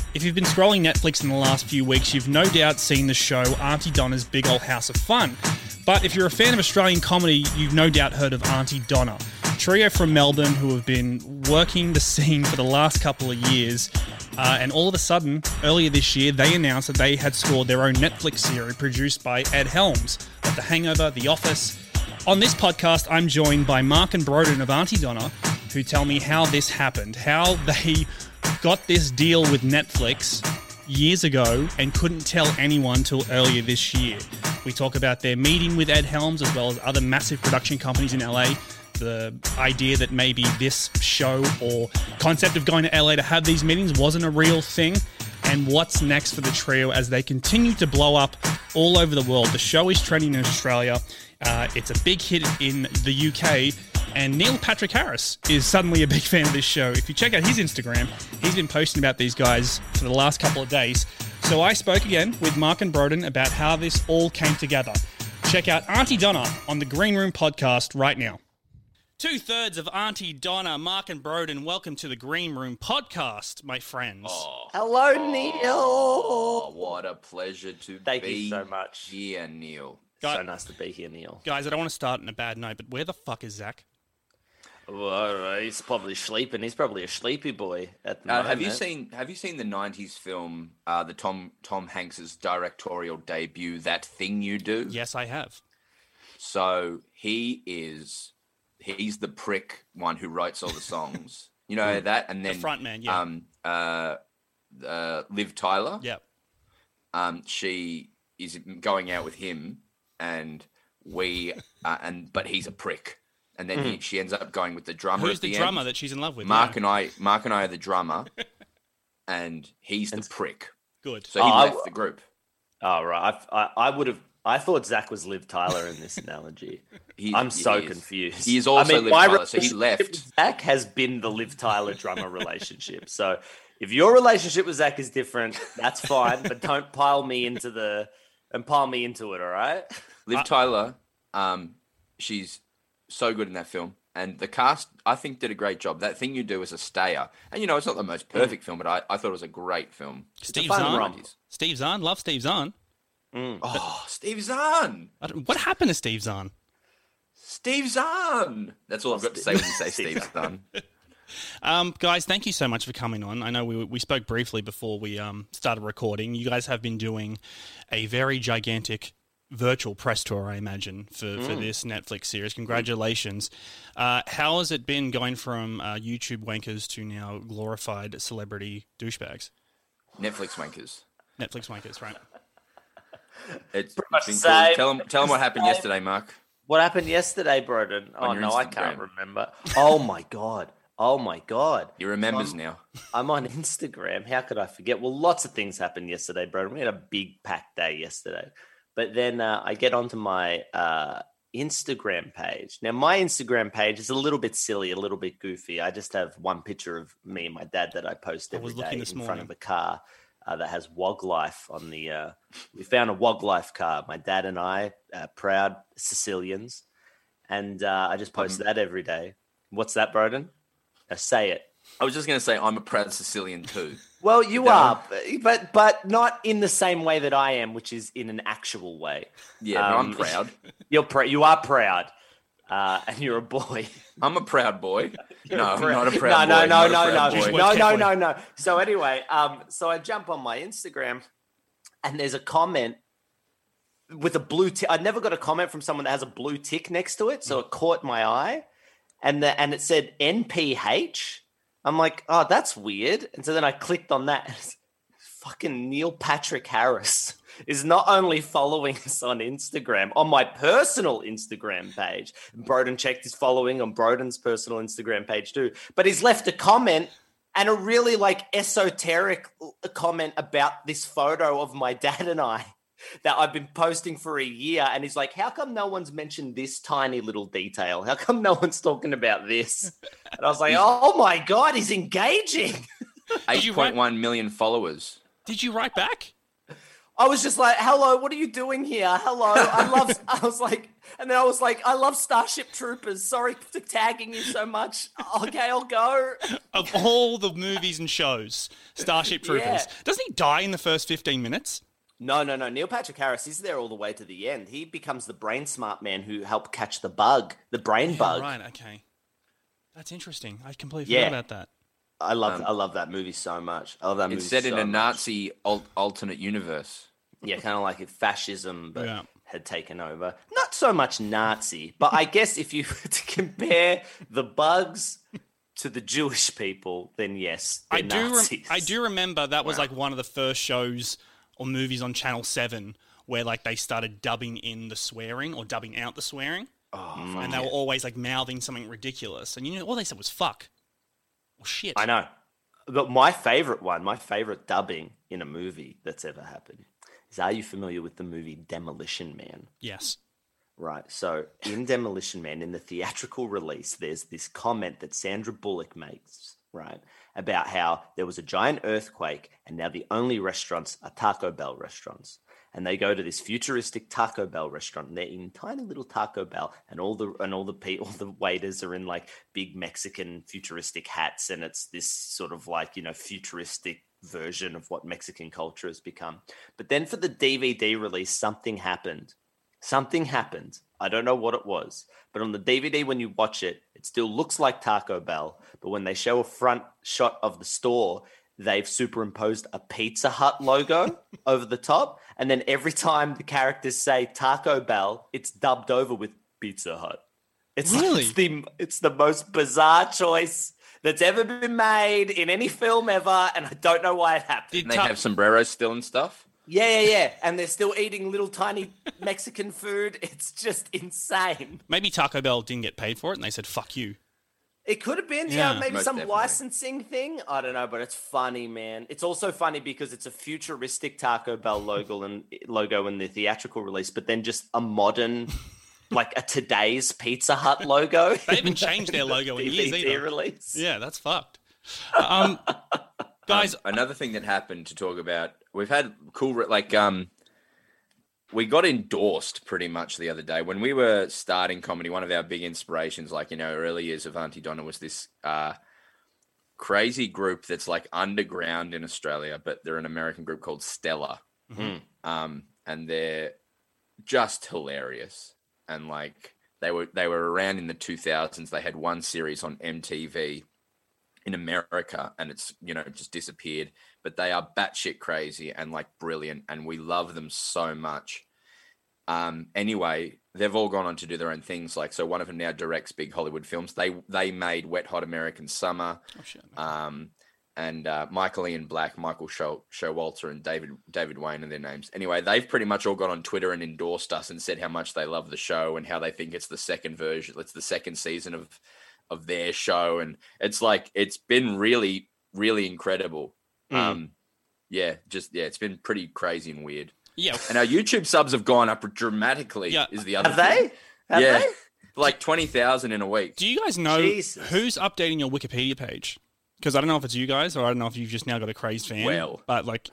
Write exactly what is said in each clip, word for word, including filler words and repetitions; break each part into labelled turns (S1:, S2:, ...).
S1: If you've been scrolling Netflix in the last few weeks, you've no doubt seen the show Aunty Donna's Big Ol' House of Fun. But if you're a fan of Australian comedy, you've no doubt heard of Aunty Donna, a trio from Melbourne who have been working the scene for the last couple of years. Uh, and all of a sudden, earlier this year, they announced that they had scored their own Netflix series produced by Ed Helms of The Hangover, The Office. On this podcast, I'm joined by Mark and Broden of Aunty Donna, who tell me how this happened, how they got this deal with Netflix years ago and couldn't tell anyone till earlier this year. We talk about their meeting with Ed Helms as well as other massive production companies in L A, the idea that maybe this show or concept of going to L A to have these meetings wasn't a real thing, and what's next for the trio as they continue to blow up all over the world. The show is trending in Australia. Uh, it's a big hit in the U K, and Neil Patrick Harris is suddenly a big fan of this show. If you check out his Instagram, he's been posting about these guys for the last couple of days. So I spoke again with Mark and Broden about how this all came together. Check out Aunty Donna on the Green Room podcast right now. Two-thirds of Aunty Donna, Mark and Broden, welcome to the Green Room podcast, my friends.
S2: Oh,
S3: Hello,
S2: oh,
S3: Neil.
S2: Oh, what a pleasure to
S3: Thank
S2: be
S3: you so much.
S2: here, Neil.
S1: Guy-
S3: So nice to be here, Neil.
S1: Guys, I don't want to start on a bad note, but where the fuck is Zach?
S3: Well, he's probably sleeping. He's probably a sleepy boy at the
S2: Uh,
S3: moment.
S2: have you seen Have you seen the nineties film, uh, the Tom Tom Hanks's directorial debut, That Thing You Do?
S1: Yes, I have.
S2: So he is he's the prick one who writes all the songs. You know that, and then
S1: The front man, yeah.
S2: Um, uh, uh, Liv Tyler.
S1: Yep.
S2: Um, she is going out with him, and we, uh, and but he's a prick, and then he, she ends up going with the drummer.
S1: Who's
S2: at
S1: the,
S2: the
S1: drummer
S2: end.
S1: that she's in love with?
S2: Mark
S1: Yeah.
S2: and I, Mark and I are the drummer, and he's the prick.
S1: Good.
S2: So he
S3: Oh, I-
S2: left the group.
S3: Oh, right. I, I, I would have. I thought Zach was Liv Tyler in this analogy.
S2: He-
S3: I'm
S2: he
S3: so
S2: is.
S3: confused.
S2: He is also
S3: I mean,
S2: Liv
S3: my
S2: Tyler, so he
S3: relationship
S2: left.
S3: with Zach has been the Liv Tyler drummer relationship. So if your relationship with Zach is different, that's fine. But don't pile me into the and pile me into it. All right.
S2: Liv
S1: Uh,
S2: Tyler, um, she's so good in that film, and the cast, I think, did a great job. That Thing You Do is a stayer, and you know it's not the most perfect film, but I, I thought it was a great film.
S1: Steve
S3: fun
S1: Zahn.
S3: romp.
S1: Steve Zahn. Love Steve Zahn.
S3: Mm.
S2: Oh, Steve Zahn!
S1: I don't- What happened to Steve Zahn?
S2: Steve Zahn! That's all I've got to say when you say
S3: Steve
S2: Steve Zahn.
S1: Um, guys, thank you so much for coming on. I know we we spoke briefly before we um, started recording. You guys have been doing a very gigantic virtual press tour, I imagine, for, for this Netflix series. Congratulations. Uh, how has it been going from uh, YouTube wankers to now glorified celebrity douchebags?
S2: Netflix wankers.
S1: Netflix wankers, right?
S2: It's,
S3: much
S2: it's been
S3: the
S2: cool.
S3: same.
S2: Tell them, tell them what happened
S3: Same.
S2: yesterday, Mark.
S3: What happened yesterday, Broden? Oh
S2: On your
S3: no, I can't
S2: Instagram.
S3: remember. Oh my god. Oh my god.
S2: He remembers
S3: Um,
S2: now.
S3: I'm on Instagram. How could I forget? Well, lots of things happened yesterday, Broden. We had a big packed day yesterday. But then uh, I get onto my uh, Instagram page. Now, my Instagram page is a little bit silly, a little bit goofy. I just have one picture of me and my dad that I post
S1: I
S3: every
S1: was
S3: day
S1: looking
S3: in
S1: this
S3: front
S1: morning.
S3: of a car uh, that has Wog Life on the. Uh, we found a Wog Life car. My dad and I, uh, proud Sicilians, and uh, I just post
S2: Um,
S3: that every day. What's that, Broden? Uh, say it.
S2: I was just going to say I'm a proud Sicilian too.
S3: Well, you
S2: No.
S3: are, but but not in the same way that I am, which is in an actual way.
S2: Yeah, but I'm
S3: Um,
S2: proud.
S3: You're pr- you are proud, uh, and you're a boy.
S2: I'm a proud boy. No, I'm
S3: Proud-
S2: not a proud
S3: no,
S2: boy.
S3: No,
S2: not a
S3: no,
S2: proud
S3: no,
S2: boy.
S1: Just
S3: no,
S1: words
S3: no, no,
S1: carefully.
S3: no, no. So anyway, um, so I jump on my Instagram, and there's a comment with a blue tick. I never got a comment from someone that has a blue tick next to it, so it caught my eye, and the and it said N P H. I'm like, oh, that's weird. And so then I clicked on that. And it's fucking Neil Patrick Harris is not only following us on Instagram, on my personal Instagram page. Broden checked his following on Broden's personal Instagram page too. But he's left a comment and a really like esoteric comment about this photo of my dad and I that I've been posting for a year. And he's like, how come no one's mentioned this tiny little detail? How come no one's talking about this? And I was like, oh my God, he's engaging.
S1: Did you
S2: eight point one million followers.
S1: Did you write back?
S3: I was just like, hello, what are you doing here? Hello. I love, I was like, and then I was like, I love Starship Troopers. Sorry for tagging you so much. Okay, I'll go.
S1: Of all the movies and shows, Starship Troopers.
S3: Yeah.
S1: Doesn't he die in the first fifteen minutes?
S3: No, no, no. Neil Patrick Harris is there all the way to the end. He becomes the brain smart man who helped catch the bug, the brain
S1: Yeah,
S3: bug.
S1: right, okay. That's interesting. I completely
S3: Yeah.
S1: forgot about that.
S3: I love,
S2: Um,
S3: I love that movie so much. I love that movie.
S2: It's set in
S3: so
S2: a
S3: much.
S2: Nazi al- alternate universe.
S3: Yeah, kind of like if fascism, but
S1: Yeah.
S3: had taken over. Not so much Nazi, but I guess if you were to compare the bugs to the Jewish people, then yes,
S1: I
S3: they're
S1: do. Rem-
S3: Nazis.
S1: I do remember that was
S2: Wow.
S1: like one of the first shows or movies on Channel Seven where like they started dubbing in the swearing or dubbing out the swearing,
S2: Oh,
S1: and they were always like mouthing something ridiculous, and you know all they said was "fuck" or "shit."
S3: I know. But my favorite one, my favorite dubbing in a movie that's ever happened is, are you familiar with the movie Demolition Man?
S1: Yes.
S3: Right. So in Demolition Man, in the theatrical release, there's this comment that Sandra Bullock makes, right, about how there was a giant earthquake and now the only restaurants are Taco Bell restaurants. And they go to this futuristic Taco Bell restaurant, and they're in tiny little Taco Bell, and all the and all the pe- all the waiters are in like big Mexican futuristic hats, and it's this sort of like, you know, futuristic version of what Mexican culture has become. But then for the D V D release, something happened. Something happened. I don't know what it was, but on the D V D, when you watch it, it still looks like Taco Bell. But when they show a front shot of the store, they've superimposed a Pizza Hut logo over the top. And then every time the characters say Taco Bell, it's dubbed over with Pizza Hut. It's,
S1: Really?
S3: it's, the, it's the most bizarre choice that's ever been made in any film ever. And I don't know why it happened.
S1: Did
S2: And they
S1: Ta-
S2: have sombreros still and stuff.
S3: Yeah, yeah, yeah. And they're still eating little tiny Mexican food. It's just insane.
S1: maybe Taco Bell didn't get paid for it, and they said "fuck you"?
S3: It could have been,
S1: Yeah.
S3: yeah, maybe
S2: Most
S3: some
S2: definitely.
S3: licensing thing. I don't know, but it's funny, man. It's also funny because it's a futuristic Taco Bell logo and logo in the theatrical release, but then just a modern, like a today's Pizza Hut logo.
S1: They haven't changed their logo in years
S3: D V D
S1: either.
S3: release.
S1: Yeah, that's fucked. Um, guys,
S2: Um, another thing that happened to talk about, we've had cool, re- like, um, we got endorsed pretty much the other day when we were starting comedy. One of our big inspirations, like in our early years of Auntie Donna, was this uh, crazy group that's like underground in Australia, but they're an American group called Stella.
S3: Mhm.
S2: Um, and they're just hilarious. And like they were, they were around in the two thousands. They had one series on M T V in America, and it's, you know, just disappeared. But they are batshit crazy and like brilliant, and we love them so much. Um, anyway, they've all gone on to do their own things. Like, so one of them now directs big Hollywood films. They they made Wet Hot American Summer.
S1: oh shit.
S2: Um, and uh, Michael Ian Black, Michael Show, Showalter, and David David Wayne are their names. Anyway, they've pretty much all got on Twitter and endorsed us and said how much they love the show and how they think it's the second version, it's the second season of of their show, and it's like it's been really really incredible.
S3: Mm.
S2: Um, yeah, just yeah, it's been pretty crazy and weird.
S1: Yeah,
S2: And our YouTube subs have gone up dramatically.
S1: Yeah.
S2: Is the other
S3: Have
S2: thing.
S3: they? Have
S2: Yeah.
S3: they?
S2: Like twenty thousand in a week.
S1: do you guys know
S3: Jesus.
S1: who's updating your Wikipedia page? Because I don't know if it's you guys, or I don't know if you've just now got a crazed fan.
S2: Well.
S1: but like,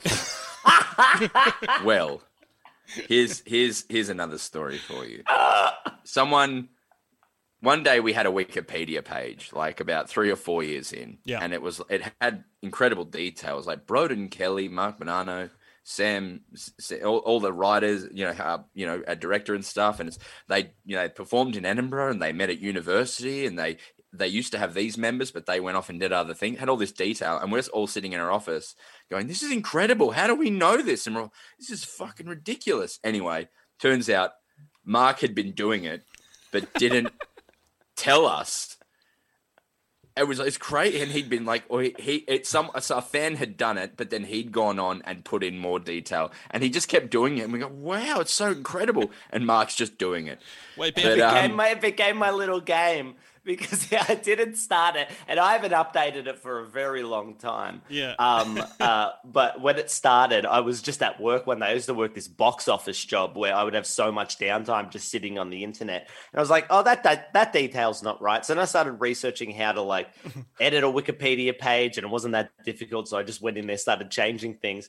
S2: Well, here's here's here's another story for you. Someone one day we had a Wikipedia page, like about three or four years in,
S1: Yeah.
S2: and it was it had incredible details, like Broden Kelly, Mark Bonanno, Sam, S- all, all the writers, you know, uh, you know, a director and stuff, and it's, they, you know, performed in Edinburgh and they met at university, and they they used to have these members, but they went off and did other things. Had all this detail, and we're just all sitting in our office going, "This is incredible! How do we know this?" And we're all, "This is fucking ridiculous." Anyway, turns out Mark had been doing it, but didn't tell us. It was it's crazy, and he'd been like, or he, he it's some so a fan had done it, but then he'd gone on and put in more detail, and he just kept doing it, and we go, "Wow, it's so incredible!" And Mark's just doing it.
S1: wait,
S2: But,
S1: Ben,
S3: It
S2: um,
S3: became, my, it became my little game because I didn't start it and I haven't updated it for a very long time.
S1: Yeah.
S3: Um. Uh. But when it started, I was just at work one day. I used to work this box office job where I would have so much downtime just sitting on the internet, and I was like, "Oh, that that that detail's not right." So then I started researching how to like edit a Wikipedia page, and it wasn't that difficult. So I just went in there, started changing things.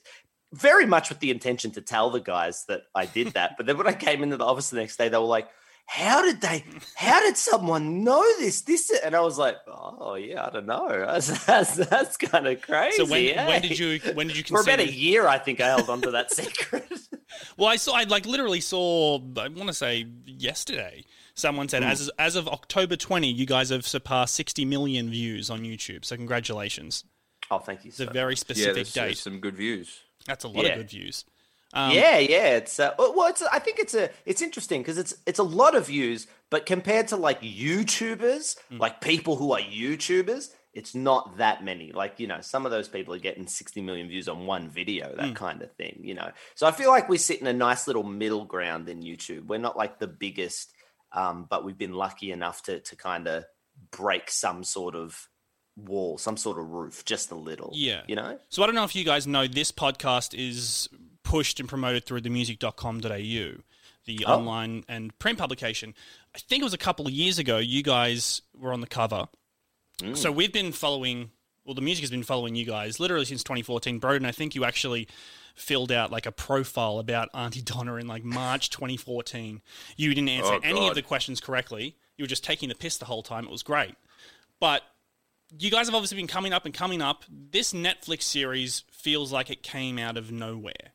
S3: very much with the intention to tell the guys that I did that. But then when I came into the office the next day, they were like, how did they, how did someone know this? This, and I was like, oh yeah, I don't know. That's, that's, that's kind of crazy.
S1: So when,
S3: eh?
S1: when did you, when did you
S3: For
S1: consider?
S3: about a year, I think I held on to that secret.
S1: Well, I saw, I like literally saw, I want to say yesterday, someone said, mm. as as of October twentieth, you guys have surpassed sixty million views on YouTube. So congratulations.
S3: Oh, thank you.
S1: It's a
S3: so
S1: very
S3: much.
S1: specific
S2: yeah,
S1: date.
S2: there's some good views.
S1: That's a lot
S3: yeah.
S1: of good views. Um,
S3: yeah, yeah. It's uh, well, it's. I think it's a. It's interesting because it's it's a lot of views, but compared to like YouTubers, mm. like people who are YouTubers, it's not that many. Like, you know, some of those people are getting sixty million views on one video, that mm. kind of thing. You know, so I feel like we sit in a nice little middle ground in YouTube. We're not like the biggest, um, but we've been lucky enough to to kind of break some sort of wall, some sort of roof, just a little.
S1: Yeah.
S3: You know?
S1: So I don't know if you guys know, this podcast is pushed and promoted through the music dot com dot a u, the oh. online and print publication. I think it was a couple of years ago, you guys were on the cover. Mm. So we've been following, well, the music has been following you guys literally since twenty fourteen. Broden, I think you actually filled out like a profile about Aunty Donna in like March twenty fourteen. You didn't answer
S2: oh,
S1: any
S2: God.
S1: of the questions correctly. You were just taking the piss the whole time. It was great. But you guys have obviously been coming up and coming up. This Netflix series feels like it came out of nowhere.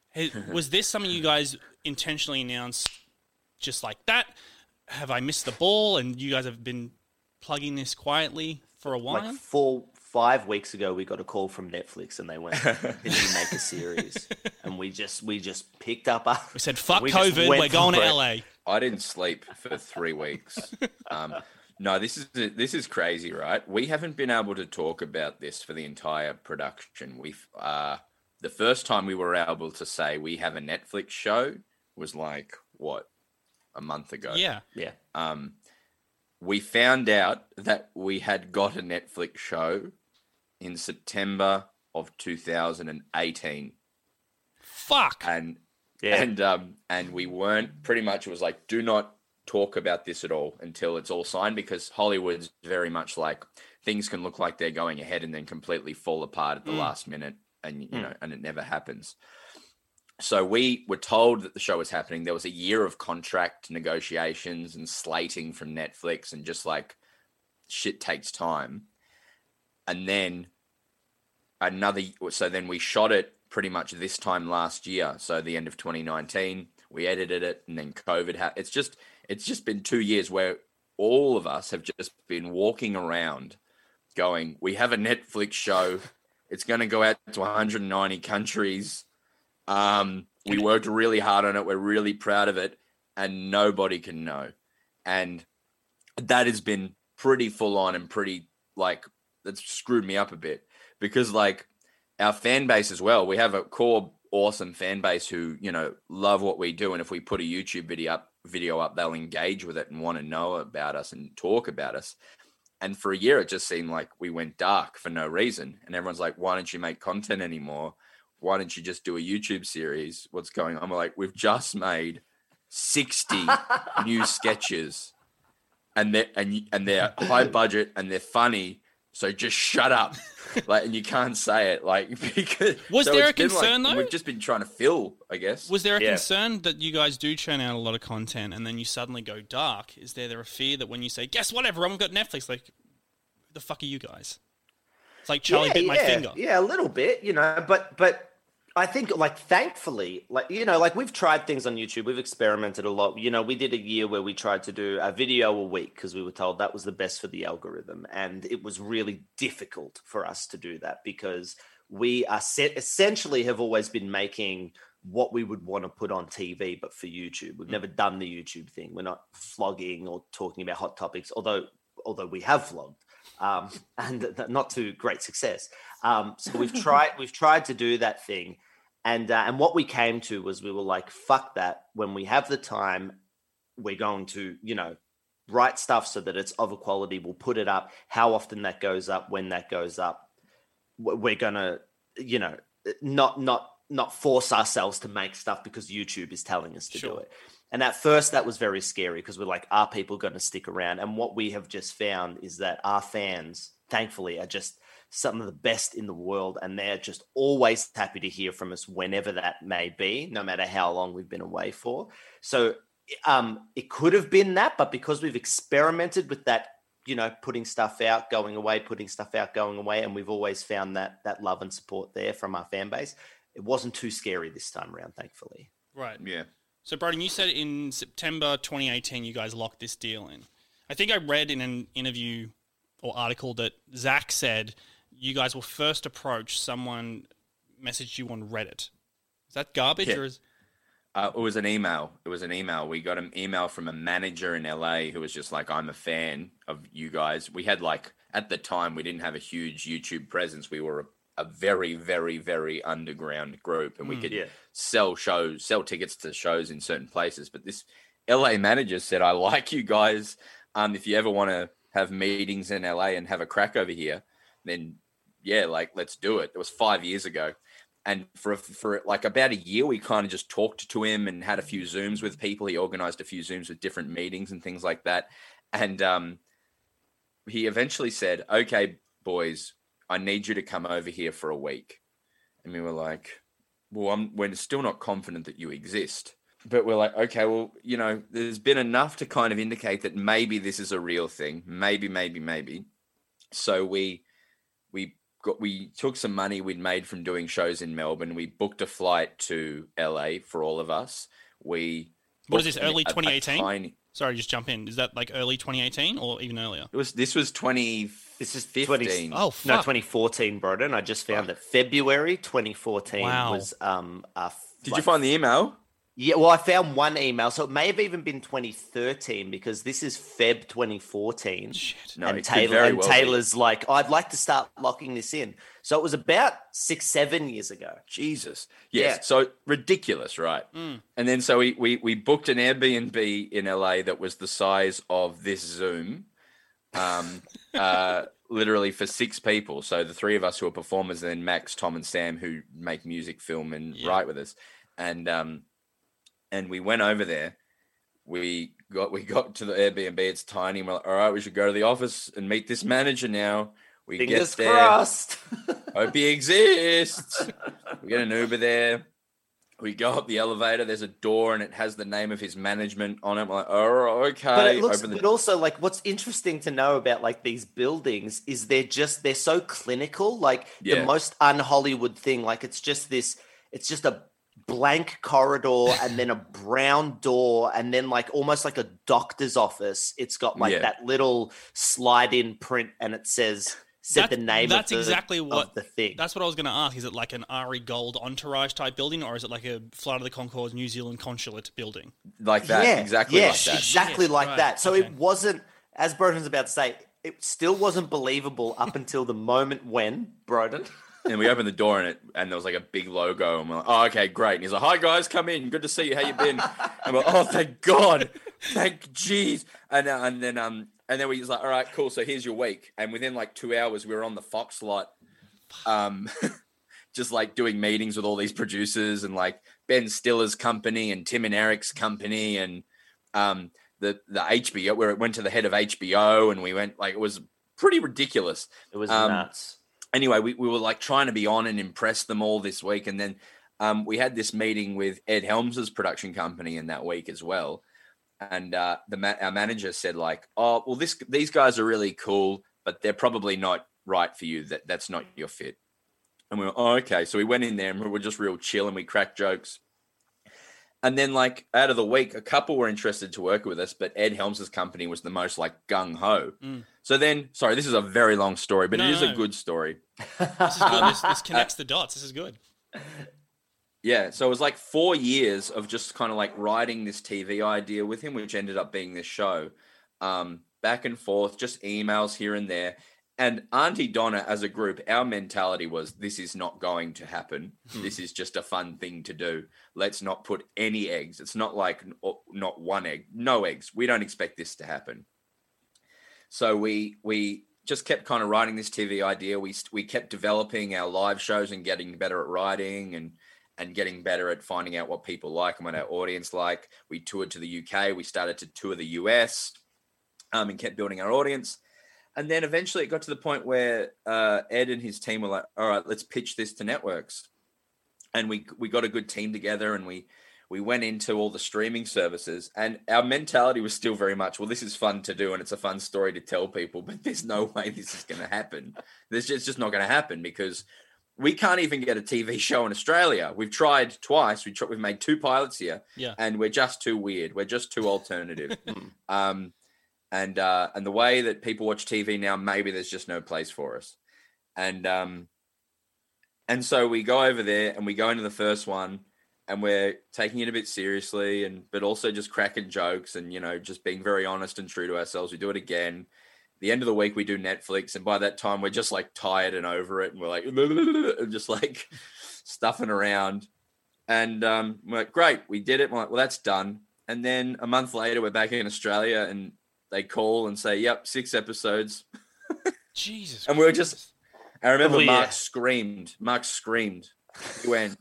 S1: Was this something you guys intentionally announced just like that? Have I missed the ball and you guys have been plugging this quietly for a while?
S3: Like four, five weeks ago, we got a call from Netflix and they went, "Can you make a series?" And we just we just picked up. Our,
S1: we said, "Fuck
S3: we
S1: COVID, we're going to L A."
S2: I didn't sleep for three weeks. Um, no, this is this is crazy, right? We haven't been able to talk about this for the entire production. We've uh, the first time we were able to say we have a Netflix show was like what a month ago.
S1: Yeah,
S3: yeah.
S2: Um, we found out that we had got a Netflix show in September of two thousand eighteen.
S1: Fuck.
S2: And
S3: yeah.
S2: and um and we weren't, pretty much it was like, do not talk about this at all until it's all signed, because Hollywood's very much like, things can look like they're going ahead and then completely fall apart at the mm. last minute, and you mm. know, and it never happens. So we were told that the show was happening. There was a year of contract negotiations and slating from Netflix, and just like, shit takes time. And then another, so then we shot it pretty much this time last year. So the end of twenty nineteen, we edited it, and then COVID happened. It's just, it's just been two years where all of us have just been walking around going, we have a Netflix show. It's going to go out to one hundred ninety countries. Um, we worked really hard on it. We're really proud of it, and nobody can know. And that has been pretty full on and pretty, like, that's screwed me up a bit, because like our fan base as well, we have a core awesome fan base who, you know, love what we do. And if we put a YouTube video up, video up, they'll engage with it and want to know about us and talk about us. And for a year, it just seemed like we went dark for no reason. And everyone's like, why don't you make content anymore? Why don't you just do a YouTube series? What's going on? I'm like, we've just made sixty new sketches, and they're, and, and they're high budget and they're funny. So just shut up. Like, and you can't say it, like, because
S1: was
S2: so
S1: there a
S2: it's been
S1: concern
S2: like,
S1: though?
S2: We've just been trying to fill, I guess.
S1: Was there a
S3: Yeah.
S1: concern that you guys do churn out a lot of content and then you suddenly go dark? Is there, there a fear that when you say, guess what, everyone, we've got Netflix, like, who the fuck are you guys? It's like Charlie
S3: yeah,
S1: bit my
S3: yeah,
S1: finger.
S3: Yeah, a little bit, you know, but but I think, like, thankfully, like, you know, like, we've tried things on YouTube. We've experimented a lot. You know, we did a year where we tried to do a video a week because we were told that was the best for the algorithm. And it was really difficult for us to do that because we are set, essentially have always been making what we would want to put on T V, but for YouTube. We've mm. never done the YouTube thing. We're not vlogging or talking about hot topics, although although we have vlogged. Um, and th- not to great success. Um, so we've tried, we've tried to do that thing. And, uh, and what we came to was we were like, fuck that. When we have the time, we're going to, you know, write stuff so that it's of a quality. We'll put it up. How often that goes up, when that goes up, we're going to, you know, not, not, not force ourselves to make stuff because YouTube is telling us to
S1: Sure.
S3: do it. And at first that was very scary because we're like, are people going to stick around? And what we have just found is that our fans, thankfully, are just some of the best in the world, and they're just always happy to hear from us whenever that may be, no matter how long we've been away for. So um, it could have been that, but because we've experimented with that, you know, putting stuff out, going away, putting stuff out, going away, and we've always found that that love and support there from our fan base, it wasn't too scary this time around, thankfully.
S1: Right.
S2: Yeah.
S1: So, Broden, you said in September twenty eighteen you guys locked this deal in. I think I read in an interview or article that Zach said you guys will first approach someone messaged you on Reddit. Is that garbage
S2: Yeah.
S1: or is...
S2: Uh, it was an email. It was an email. We got an email from a manager in L A who was just like, I'm a fan of you guys. We had like, at the time, we didn't have a huge YouTube presence. We were a, a very, very, very underground group, and we
S1: Mm,
S2: could
S3: yeah.
S2: sell shows, sell tickets to shows in certain places. But this L A manager said, I like you guys. Um, if you ever want to have meetings in L A and have a crack over here, then yeah, like, let's do it. It was five years ago. And for for like about a year, we kind of just talked to him and had a few Zooms with people. He organized a few Zooms with different meetings and things like that. And um, he eventually said, okay, boys, I need you to come over here for a week. And we were like, well, I'm, we're still not confident that you exist. But we're like, okay, well, you know, there's been enough to kind of indicate that maybe this is a real thing. Maybe, maybe, maybe. So we we got we took some money we'd made from doing shows in Melbourne. We booked a flight to L A for all of us. We
S1: What is this,
S2: booked an-
S1: early
S2: a- a
S1: twenty eighteen?
S2: tiny-
S1: Sorry, just jump in. Is that like early twenty eighteen or even earlier?
S2: It was this was twenty
S3: This is
S2: fifteen.
S3: twenty,
S1: Oh,
S3: no,
S1: fuck.
S3: twenty fourteen, Broden. I just found that February twenty fourteen
S1: Wow.
S3: was um. Uh,
S2: Did you find the email?
S3: Yeah, well, I found one email, so it may have even been twenty thirteen because this is Feb twenty fourteen.
S1: Shit.
S2: No,
S3: and
S2: it could
S3: Taylor
S2: very
S3: and
S2: well be.
S3: Taylor's like, I'd like to start locking this in. So it was about six, seven years ago.
S2: Jesus. Yes.
S3: Yeah.
S2: So ridiculous, right?
S1: Mm.
S2: And then so we, we we booked an Airbnb in L A that was the size of this Zoom, um, uh, literally for six people. So the three of us who are performers, and then Max, Tom, and Sam who make music, film, and
S1: Yeah.
S2: write with us. And um, and we went over there. We got we got to the Airbnb. It's tiny. And we're like, all right, we should go to the office and meet this manager now. We
S3: Fingers
S2: get there.
S3: crossed.
S2: Hope he exists. We get an Uber there. We go up the elevator. There's a door, and it has the name of his management on it. We're like, oh, okay.
S3: But it looks,
S2: Open the-
S3: but also like what's interesting to know about like these buildings is they're just they're so clinical. Like
S2: Yeah.
S3: the most un-Hollywood thing. Like it's just this. It's just a blank corridor and then a brown door and then like almost like a doctor's office. It's got like
S2: Yeah.
S3: that little slide-in print, and it says said
S1: That-
S3: the name.
S1: that's
S3: of the,
S1: exactly
S3: of
S1: what-
S3: the thing.
S1: That's what I was going to ask. Is it like an Ari Gold entourage type building, or is it like a Flight of the Conchords New Zealand consulate building?
S2: like that.
S3: Yeah,
S2: exactly
S3: yeah,
S2: like that.
S3: exactly
S1: Shit,
S3: like
S1: right,
S3: that. So
S1: okay.
S3: it wasn't, as Broden's about to say, it still wasn't believable up until the moment when Broden.
S2: And we opened the door, and it and there was like a big logo, and we're like, oh, okay, great. And he's like, hi guys, come in. Good to see you. How you been? And we're like, oh, thank God, thank jeez. And uh, and then um and then we was like, all right, cool. So here's your week. And within like two hours, we were on the Fox lot, um, just like doing meetings with all these producers and like Ben Stiller's company and Tim and Eric's company and um the the H B O, where it went to the head of H B O, and we went like it was pretty ridiculous.
S3: It was
S2: Um,
S3: nuts.
S2: Anyway, we, we were like trying to be on and impress them all this week. And then um, we had this meeting with Ed Helms' production company in that week as well. And uh, the ma- our manager said like, oh, well, this these guys are really cool, but they're probably not right for you. That That's not your fit. And we were, oh, okay. So we went in there and we were just real chill and we cracked jokes. And then like out of the week, a couple were interested to work with us, but Ed Helms' company was the most like gung-ho.
S1: Mm.
S2: So then, sorry, this is a very long story, but
S1: No,
S2: it is
S1: no.
S2: a good story.
S1: This is good. this, this connects the dots. This is good.
S2: Yeah, so it was like four years of just kind of like writing this T V idea with him, which ended up being this show. Um, back and forth, just emails here and there. And Auntie Donna, as a group, our mentality was, this is not going to happen. This is just a fun thing to do. Let's not put any eggs. It's not like n- not one egg, no eggs. We don't expect this to happen. So we we just kept kind of writing this T V idea. We we kept developing our live shows and getting better at writing and and getting better at finding out what people like and what our audience like. We toured to the U K. We started to tour the U S um, and kept building our audience. And then eventually it got to the point where uh, Ed and his team were like, all right, let's pitch this to networks. And we we got a good team together, and we we went into all the streaming services. And our mentality was still very much, well, this is fun to do, and it's a fun story to tell people, but there's no way this is going to happen. This is just not going to happen because we can't even get a T V show in Australia. We've tried twice. We tr- we've made two pilots here,
S1: yeah.
S2: and we're just too weird. We're just too alternative. um, and uh, and the way that people watch T V now, maybe there's just no place for us. And um, and so we go over there and we go into the first one, and we're taking it a bit seriously, and but also just cracking jokes and, you know, just being very honest and true to ourselves. We do it again. The end of the week we do Netflix, and by that time we're just like tired and over it, and we're like and just like stuffing around. And um, we're like, great, we did it. We're like, well, that's done. And then a month later, we're back in Australia, and they call and say, "Yep, six episodes."
S1: Jesus.
S2: And we were just. I remember
S3: Oh, yeah.
S2: Mark screamed. Mark screamed. He went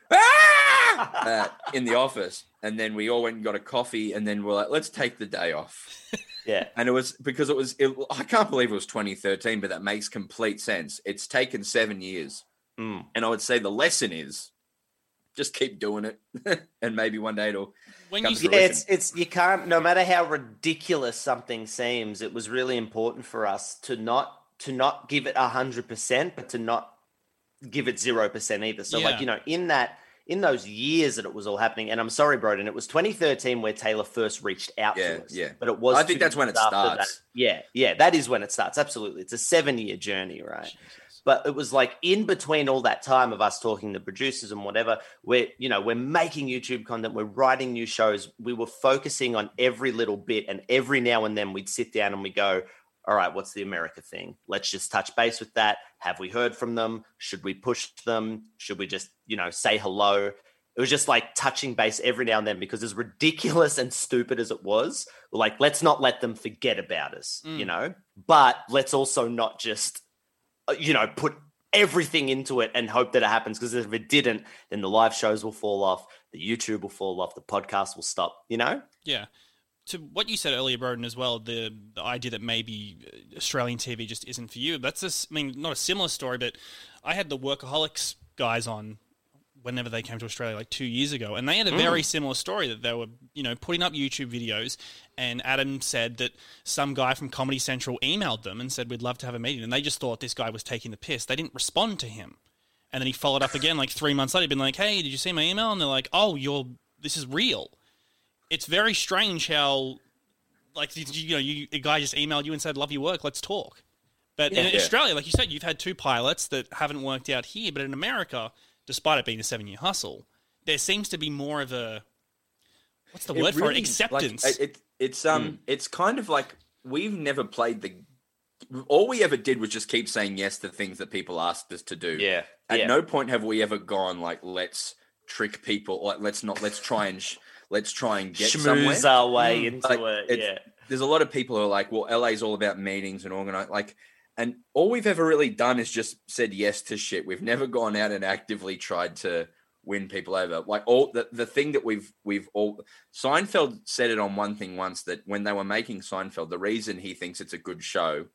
S2: ah! uh, in the office, and then we all went and got a coffee, and then we're like, let's take the day off.
S3: Yeah.
S2: And it was because it was, it, I can't believe it was twenty thirteen, but that makes complete sense. It's taken seven years.
S3: Mm.
S2: And I would say the lesson is just keep doing it. And maybe one day it'll
S1: When
S2: come
S1: you
S2: to
S3: Yeah,
S2: fruition.
S3: it's it's you can't. No matter how ridiculous something seems, it was really important for us to not to not give it a hundred percent, but to not give it zero percent either. So,
S1: Yeah.
S3: like, you know, in that in those years that it was all happening, and I'm sorry, Broden, it was twenty thirteen where Taylor first reached out
S2: Yeah,
S3: to us.
S2: yeah.
S3: But it was.
S2: I think
S3: two
S2: that's when it
S3: years after
S2: starts.
S3: that. Yeah, yeah, that is when it starts. Absolutely, it's a seven year journey, right?
S1: Jesus.
S3: But it was like in between all that time of us talking to producers and whatever, we're, you know, we're making YouTube content, we're writing new shows. We were focusing on every little bit, and every now and then we'd sit down and we go, all right, what's the America thing? Let's just touch base with that. Have we heard from them? Should we push them? Should we just, you know, say hello? It was just like touching base every now and then, because as ridiculous and stupid as it was, we're like, let's not let them forget about us,
S1: Mm.
S3: you know, but let's also not just, you know, put everything into it and hope that it happens. Because if it didn't, then the live shows will fall off, the YouTube will fall off, the podcast will stop, you know?
S1: Yeah. To what you said earlier, Broden, as well, the, the idea that maybe Australian T V just isn't for you. That's a, s- I mean, not a similar story, but I had the Workaholics guys on whenever they came to Australia, like two years ago, and they had a very similar story that they were, you know, putting up YouTube videos, and Adam said that some guy from Comedy Central emailed them and said, we'd love to have a meeting, and they just thought this guy was taking the piss. They didn't respond to him. And then he followed up again like three months later, been like, hey, did you see my email? And they're like, oh, you're, this is real. It's very strange how, like, you know, you, a guy just emailed you and said, love your work, let's talk. But in
S2: Yeah.
S1: Australia, like you said, you've had two pilots that haven't worked out here, but in America, despite it being a seven-year hustle, there seems to be more of a, what's the
S2: It
S1: word for
S2: really-
S1: it? Acceptance.
S2: Like, it, it's um, it's kind of like we've never played the. All we ever did was just keep saying yes to things that people asked us to do.
S3: Yeah.
S2: At
S3: yeah.
S2: no point have we ever gone like, let's trick people. Like, let's not. Let's try and sh- let's try and get somewhere.
S3: Schmooze our way
S1: Mm.
S3: into
S2: Like,
S3: it.
S2: it's-
S3: Yeah.
S2: There's a lot of people who are like, well, L A's all about meetings and organize. Like, and all we've ever really done is just said yes to shit. We've never gone out and actively tried to win people over. Like all the, the thing that we've we've all Seinfeld said it on one thing once, that when they were making Seinfeld, the reason he thinks it's a good show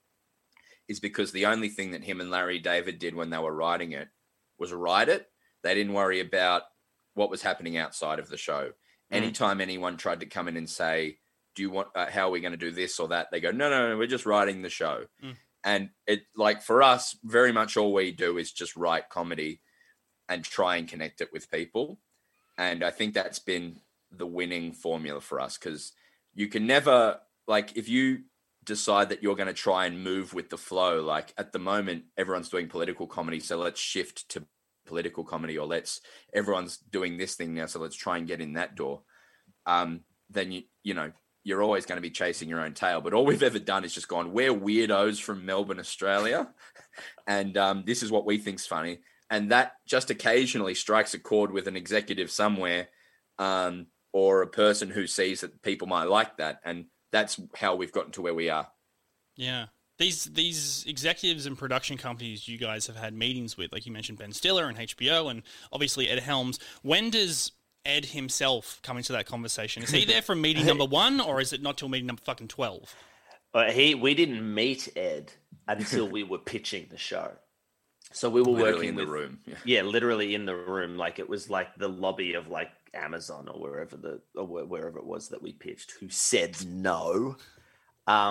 S2: is because the only thing that him and Larry David did when they were writing it was write it. They didn't worry about what was happening outside of the show. Anytime anyone tried to come in and say, do you want, uh, how are we going to do this or that? They go, no, no, no, we're just writing the show.
S1: Mm.
S2: And it, like, for us, very much all we do is just write comedy and try and connect it with people. And I think that's been the winning formula for us, because you can never, like, if you decide that you're going to try and move with the flow, like at the moment, everyone's doing political comedy, so let's shift to political comedy, or let's, everyone's doing this thing now, so let's try and get in that door. Um, then you, you know, you're always going to be chasing your own tail. But all we've ever done is just gone, we're weirdos from Melbourne, Australia, and um, this is what we think's funny. And that just occasionally strikes a chord with an executive somewhere, um, or a person who sees that people might like that. And that's how we've gotten to where we are.
S1: Yeah. These these executives and production companies you guys have had meetings with, like you mentioned Ben Stiller and H B O and obviously Ed Helms. When does Ed himself come into that conversation? Is he there from meeting number one, or is it not till meeting number fucking twelve?
S3: Uh, he we didn't meet Ed until we were pitching the show. So we were
S2: Literally
S3: working
S2: in
S3: with,
S2: the room.
S3: Yeah. yeah, literally in the room. Like it was like the lobby of like Amazon or wherever the or wherever it was that we pitched. Who said no? Um,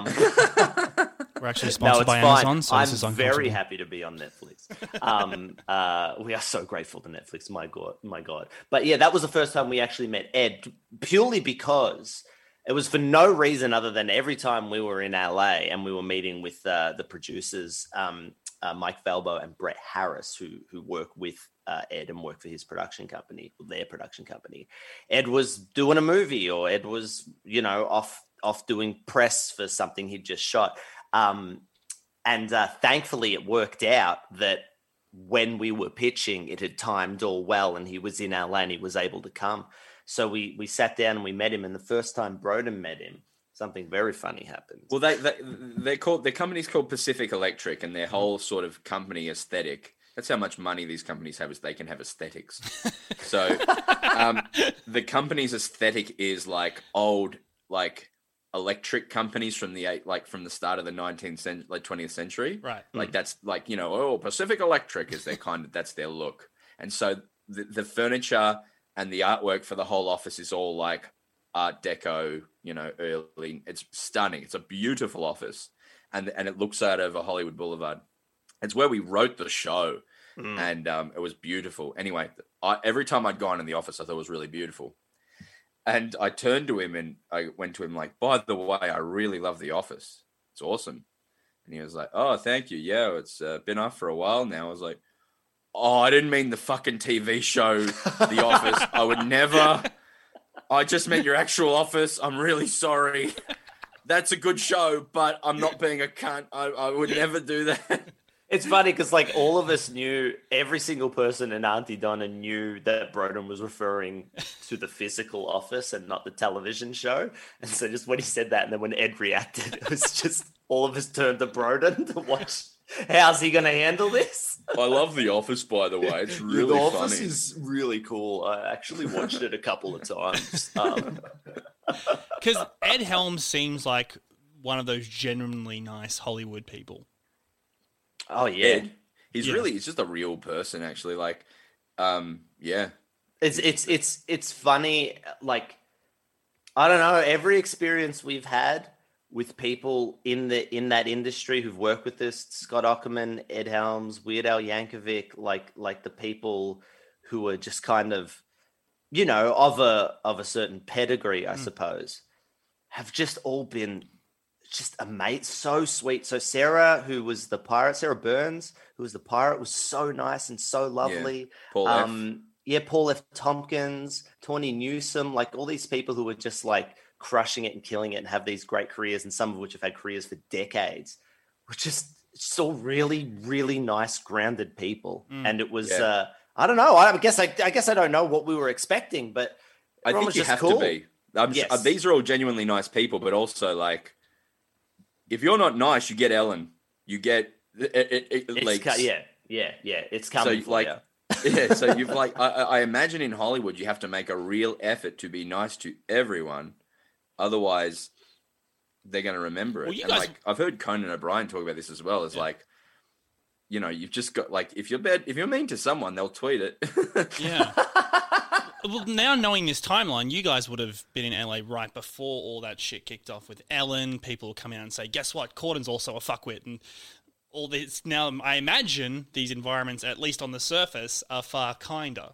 S1: We're actually sponsored
S3: no,
S1: by
S3: fine.
S1: Amazon, so
S3: I'm
S1: this is
S3: very
S1: uncomfortable.
S3: happy to be on Netflix. Um, uh, we are so grateful to Netflix. My God, my God. But yeah, that was the first time we actually met Ed, purely because it was for no reason other than every time we were in L A and we were meeting with uh, the producers, um, uh, Mike Falbo and Brett Harris, who who work with uh, Ed and work for his production company, their production company. Ed was doing a movie, or Ed was, you know, off off doing press for something he'd just shot. Um, and uh, thankfully, it worked out that when we were pitching, it had timed all well, and he was in L A and he was able to come. So we we sat down and we met him, and the first time Broden met him, something very funny happened.
S2: Well, they they they're called their company's called Pacific Electric, and their whole sort of company aesthetic. That's how much money these companies have, is they can have aesthetics. So um, the company's aesthetic is like old, like electric companies from the eight, like from the start of the nineteenth century, like twentieth century.
S1: Right.
S2: Like that's like, you know, oh, Pacific Electric is their kind of, that's their look. And so the, the furniture and the artwork for the whole office is all like Art Deco, you know, early. It's stunning. It's a beautiful office. And, and it looks out over Hollywood Boulevard. It's where we wrote the show. Mm. And um, it was beautiful. Anyway, I, every time I'd gone in the office, I thought it was really beautiful. And I turned to him and I went to him like, by the way, I really love The Office. It's awesome. And he was like, oh, thank you. Yeah, it's uh, been off for a while now. I was like, oh, I didn't mean the fucking T V show, The Office. I would never. I just meant your actual office. I'm really sorry. That's a good show, but I'm not being a cunt. I, I would never do that.
S3: It's funny because like all of us knew, every single person in Auntie Donna knew that Broden was referring to the physical office and not the television show. And so just when he said that, and then when Ed reacted, it was just all of us turned to Broden to watch. How's he going to handle this?
S2: I love The Office, by the way. It's really
S3: The
S2: funny.
S3: Office is really cool. I actually watched it a couple of times.
S1: Because um. Ed Helms seems like one of those genuinely nice Hollywood people.
S3: Oh yeah,
S2: Ed, he's
S1: yeah.
S2: really, he's just a real person, actually. Like, um, yeah.
S3: It's it's it's it's funny. Like, I don't know. Every experience we've had with people in the in that industry who've worked with us, Scott Aukerman, Ed Helms, Weird Al Yankovic, like like the people who are just kind of, you know, of a of a certain pedigree, I mm. suppose, have just all been just amazing, so sweet. So Sarah, who was the pirate, Sarah Burns, who was the pirate, was so nice and so lovely.
S2: Yeah. Paul
S3: um,
S2: F.
S3: Yeah, Paul F. Tompkins, Tawny Newsome, like all these people who were just like crushing it and killing it and have these great careers, and some of which have had careers for decades, were just, just all really, really nice, grounded people. Mm. And it was, yeah. uh, I don't know. I guess I, I guess I don't know what we were expecting, but
S2: I think you have
S3: cool.
S2: to be. I'm
S3: yes.
S2: just, uh, these are all genuinely nice people, but also like, if you're not nice, you get Ellen. You get it. It, it leaks.
S3: Ca- yeah, yeah, yeah. It's coming.
S2: So
S3: for
S2: like,
S3: you.
S2: yeah. So you've like, I, I imagine in Hollywood, you have to make a real effort to be nice to everyone, otherwise, they're going to remember it.
S1: Well, you
S2: and
S1: guys...
S2: like, I've heard Conan O'Brien talk about this as well. It's yeah. like, you know, you've just got like, if you're bad, if you're mean to someone, they'll tweet it.
S1: Yeah. Well, now knowing this timeline, you guys would have been in L A right before all that shit kicked off with Ellen. People will come out and say, guess what? Corden's also a fuckwit. And all this. Now, I imagine these environments, at least on the surface, are far kinder.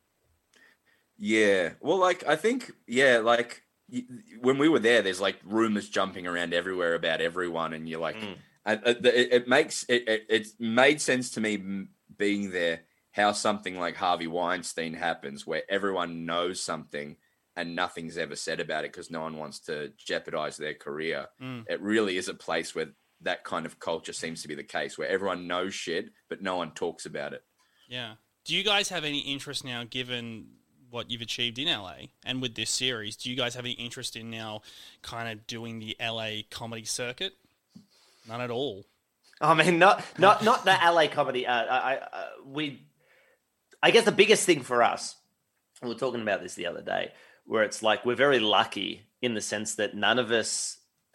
S2: Yeah. Well, like, I think, yeah, like, when we were there, there's, like, rumors jumping around everywhere about everyone. And you're like, mm. and, uh, it, it makes, it, it, it made sense to me being there, how something like Harvey Weinstein happens, where everyone knows something and nothing's ever said about it because no one wants to jeopardize their career. Mm. It really is a place where that kind of culture seems to be the case, where everyone knows shit, but no one talks about it.
S1: Yeah. Do you guys have any interest now, given what you've achieved in L A and with this series, do you guys have any interest in now kind of doing the L A comedy circuit? None at all.
S3: I mean, not not not the L A comedy. Uh, I, I uh, we. I guess the biggest thing for us, we were talking about this the other day, where it's like we're very lucky in the sense that none of us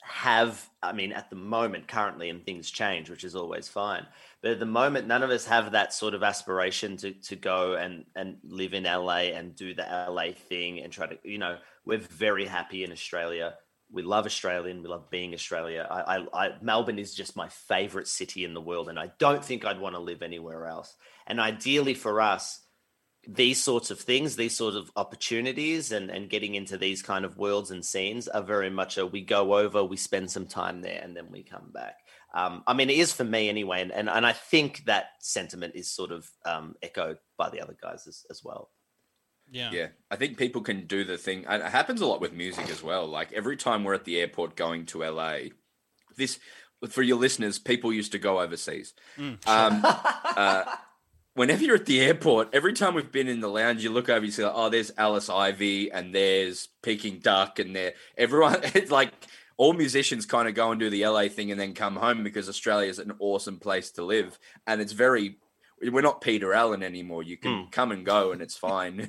S3: have, I mean, at the moment, currently, and things change, which is always fine. But at the moment, none of us have that sort of aspiration to to go and and live in L A and do the L A thing and try to, you know, we're very happy in Australia. We love Australian. We love being Australia. I, I, I Melbourne is just my favorite city in the world, and I don't think I'd want to live anywhere else. And ideally for us, these sorts of things, these sort of opportunities and, and getting into these kind of worlds and scenes are very much a, we go over, we spend some time there, and then we come back. Um, I mean, it is for me anyway. And, and, and I think that sentiment is sort of um, echoed by the other guys as, as well.
S1: Yeah.
S2: Yeah. I think people can do the thing. And it happens a lot with music as well. Like every time we're at the airport going to L A, this, for your listeners, people used to go overseas. Mm. Um, uh, Whenever you're at the airport, every time we've been in the lounge, you look over, you see, like, oh, there's Alice Ivy and there's Peking Duck and there. Everyone, it's like all musicians kind of go and do the L A thing and then come home because Australia is an awesome place to live. And it's very, we're not Peter Allen anymore. You can mm. come and go and it's fine.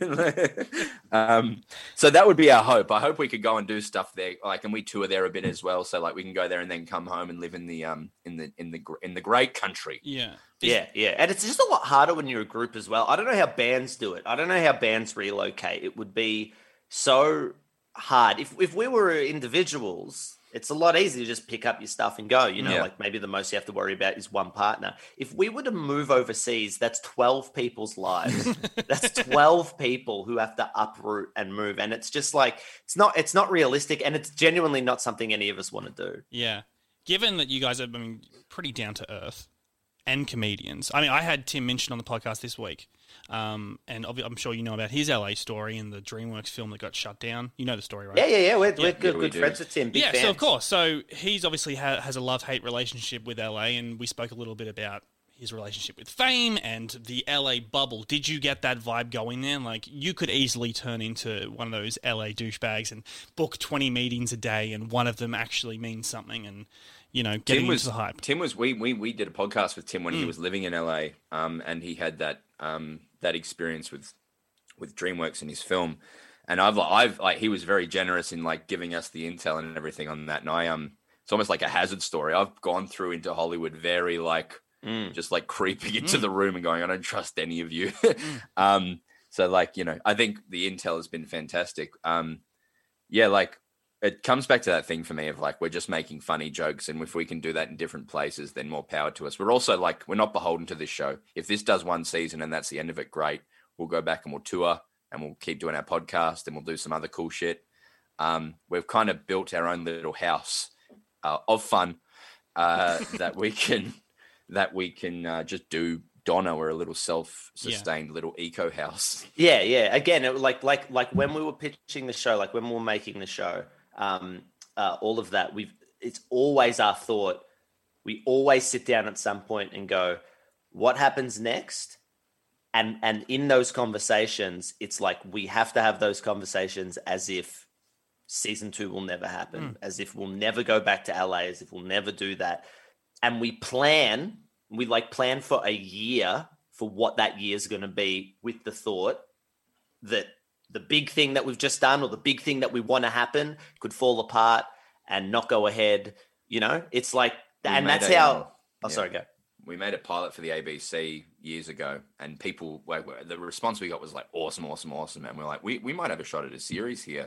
S2: um, so that would be our hope. I hope we could go and do stuff there. Like, and we tour there a bit as well. So like we can go there and then come home and live in the, um, in the, in the, in the great country.
S1: Yeah.
S3: Yeah, yeah. And it's just a lot harder when you're a group as well. I don't know how bands do it. I don't know how bands relocate. It would be so hard. If if we were individuals, it's a lot easier to just pick up your stuff and go. You know, yeah. like maybe the most you have to worry about is one partner. If we were to move overseas, that's twelve people's lives. That's twelve people who have to uproot and move. And it's just like, it's not, it's not realistic. And it's genuinely not something any of us want to do.
S1: Yeah. Given that you guys are I mean, pretty down to earth, and comedians. I mean, I had Tim Minchin on the podcast this week, um, and I'm sure you know about his L A story and the DreamWorks film that got shut down. You know the story, right?
S3: Yeah, yeah, yeah. We're, yeah. we're good,
S2: yeah, we
S3: good
S2: do.
S3: friends with Tim. Big
S1: yeah,
S3: fans.
S1: so of course. So he's obviously ha- has a love-hate relationship with L A, and we spoke a little bit about his relationship with fame and the L A bubble. Did you get that vibe going there? Like, you could easily turn into one of those L A douchebags and book twenty meetings a day, and one of them actually means something, and you know, getting
S2: Tim was,
S1: into the hype.
S2: Tim was we we we did a podcast with Tim when
S1: mm.
S2: he was living in L A, um, and he had that um that experience with with DreamWorks in his film, and I've I've like he was very generous in like giving us the intel and everything on that, and I um it's almost like a Hazard story. I've gone through into Hollywood very like mm. just like creeping into mm. the room and going, I don't trust any of you. mm. Um, so like you know, I think the intel has been fantastic. Um, yeah, like. It comes back to that thing for me of like, we're just making funny jokes. And if we can do that in different places, then more power to us. We're also like, we're not beholden to this show. If this does one season and that's the end of it, great. We'll go back and we'll tour and we'll keep doing our podcast and we'll do some other cool shit. Um, we've kind of built our own little house uh, of fun uh, that we can, that we can uh, just do. Donna, we're a little self-sustained yeah. little eco house.
S3: Yeah. Yeah. Again, it, like, like, like when we were pitching the show, like when we were making the show, Um, uh, all of that, we've, it's always our thought. We always sit down at some point and go, what happens next? And, and in those conversations, it's like, we have to have those conversations as if season two will never happen, mm. as if we'll never go back to L A, as if we'll never do that. And we plan, we like plan for a year for what that year is going to be, with the thought that the big thing that we've just done or the big thing that we want to happen could fall apart and not go ahead. You know, it's like, we and that's a, how, oh, yeah. sorry, go.
S2: We made a pilot for the A B C years ago, and people, the response we got was like, awesome, awesome, awesome. And we're like, we, we might have a shot at a series here.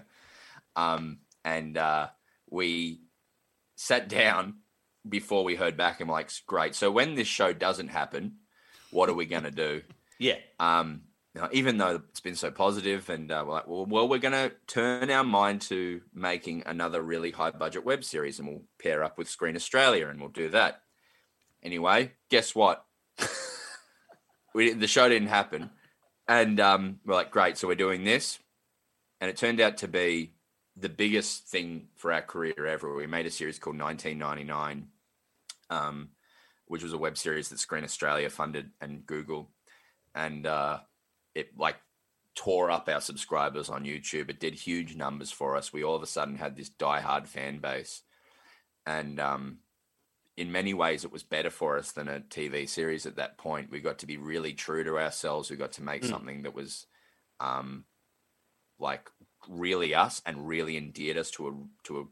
S2: Um, and uh, we sat down before we heard back and we're like, great. So when this show doesn't happen, what are we going to do?
S3: Yeah.
S2: Um, Now, even though it's been so positive, and uh, we're like, well, well, we're going to turn our mind to making another really high budget web series, and we'll pair up with Screen Australia, and we'll do that. Anyway, guess what? we the show didn't happen, and um, we're like, great, so we're doing this, and it turned out to be the biggest thing for our career ever. We made a series called nineteen ninety-nine, um, which was a web series that Screen Australia funded and Google, and uh, it like tore up our subscribers on YouTube. It did huge numbers for us. We all of a sudden had this diehard fan base. And um, in many ways, it was better for us than a T V series at that point. We got to be really true to ourselves. We got to make mm. something that was um, like really us and really endeared us to a to a